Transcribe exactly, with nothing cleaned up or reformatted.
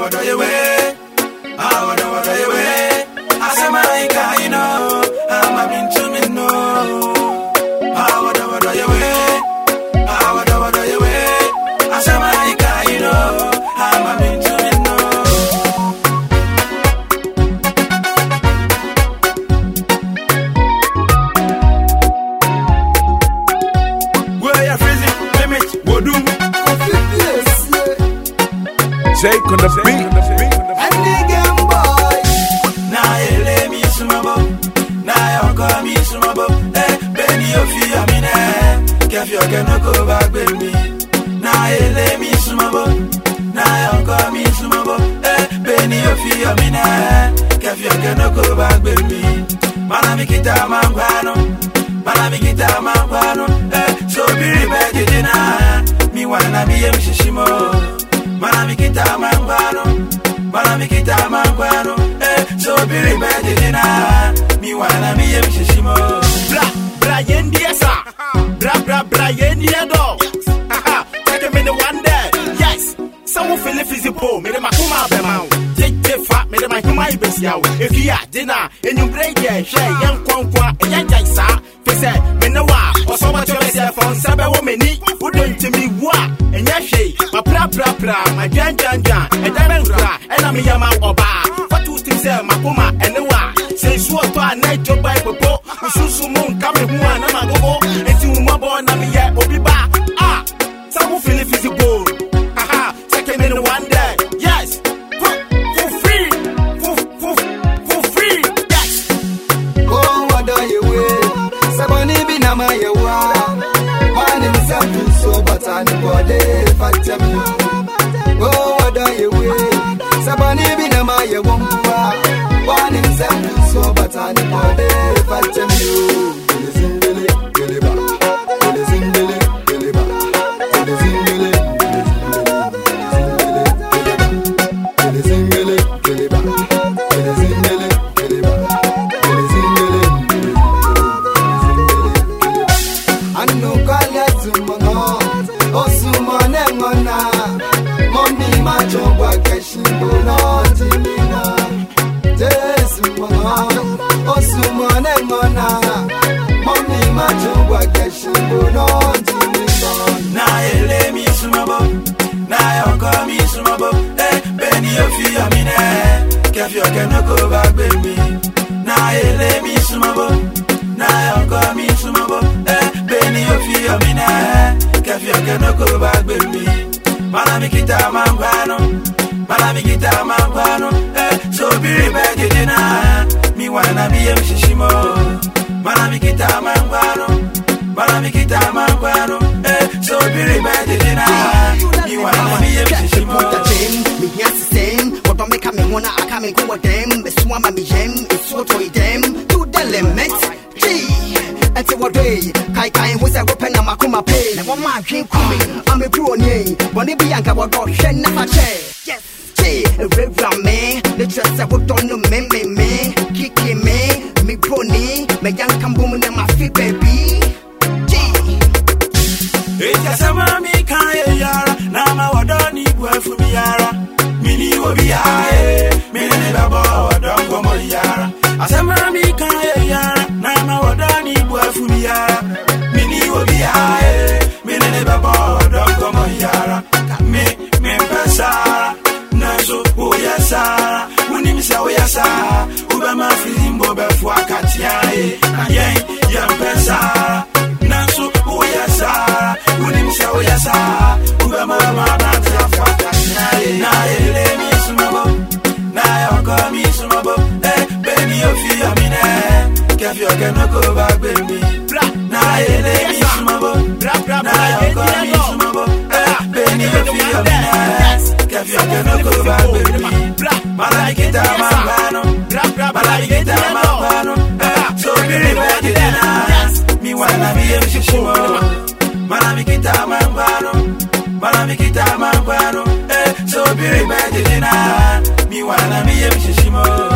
wada ye way. Ah, wada wada ye way. I say my guy, you know, I'm a min to me no. Ah, wada wada ye way. Ah, wada wada ye way. I say my guy, you know, I'm a min to me no. Where you freezing? Limit, what do? Jake on the beat. And the game boy. Now you lay me sumabo. Now you call me sumabo. Eh, Benny of you, I mean, eh. If you cannot go back with me. Now you lay me sumabo. Now you call me sumabo. Eh, Benny of you, I mean, eh. If you cannot go back with me. Manamikita Mangano. Manamikita Mangano. Eh, so be ready dinner. Me wanna be a Mishimo. Manamikita mangwano, manamikita mangwano, eh, so be ready dinner. Me wanna be a mishimo. Bra, bra, yendiesa. Bra, bra, bra, yendiado. Haha, take a minute one day. Yes, someone feel it physical. Me the makuma bemau. Take the fat, me the makuma ibesiao. If you are dinner, and you break your share, young quanqua, and yan jaisa. Fese, me no wa, or so much of yourself on Sabe Womini, who don't to me wa, and yashi, my pra pra pra, my jan jan jan, and diamond cra, and I'm a yama or bar. What two things there, Makuma, and the wa, say, swore to a night job by Popo, who should moon coming who and I'm a go, and to Mabo and I'm a yet or be back. Ah, some feel it physical. Haha, second in one day, yes, for, for free, for, for, for free, yes. Oh, what do you wear? Sabani be na my yawa. One himself so but I body fat me. Oh, what do you wear? Sabani be na my yawa. One himself so but I body fat me. Zingele, geleba. Zingele, geleba. Zingele, zingele, zingele, geleba. Zingele, geleba. Zingele. Anu kala zumono, osumone mona, mombi macho wakashimbo no timina. Jesu mona, osumone mona, mombi macho wakashimbo no timina. Na ele mi sumabo, na yo call me sumabo. Eh, Benny of you, I mean, eh. If you cannot go back with me. Na ele mi sumabo, na yo call me sumabo. Eh, Benny of you, I mean, eh. If you cannot go back with me. Manamikita mangwano, manamikita mangwano. Eh, so be ready dinner. Me wanna be a mishimo. Manamikita mangwano, manamikita mangwano. Eh, so be ready dinner. Me wanna be a mishimo. Me hear the same. What don't make me wanna I come and go with them. The swam me gem, it's what we them to the limit. Gee. And say what day, Kai Kai was a weapon and Makuma pay. And one man came coming, I'm a pro name. When they be anchor, what got shed never change. Yes, gee, a river man, the dress I would on the me, me, me, kiki me, me pony, me young come booming in my feet, baby. Gee, it's a samami kaya yara, Nama wadoni bwefu miyara, Mini wobi ae, Mini babo, don't go mo yara. A samami kaya yara, Nama wadoni bwefu miyara, Mini wobi ae, Mini babo, don't go mo yara. Me, me pesa, Nazo, uya sa, Unimisa uya sa, Ubama filimbo befwa katiae, Ayen, yam pesa, Nazo, uya sa, Unimisa uya sa, Ubama mabata fwa katiae, Na ele mi sumabo, Na yoko mi sumabo, Eh, Benny of you, I mean, eh, If you cannot go back with me. Na ele mi sumabo, Na yoko mi sumabo, Eh, Benny of you, I mean, eh, If you cannot go back with me. Malakita mangano, malakita mangano, Eh, so be ready dinner. Me wanna be a mishimo. Malamikita mangano, malamikita mangano, Eh, so be ready dinner. Me wanna be a mishimo.